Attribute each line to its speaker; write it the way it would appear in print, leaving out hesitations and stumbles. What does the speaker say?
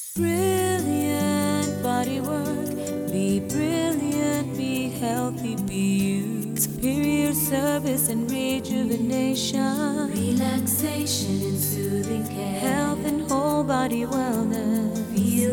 Speaker 1: Brilliant body work. Be brilliant, be healthy, be you. Superior service and rejuvenation. Relaxation and soothing care. Health and whole body wellness. Feel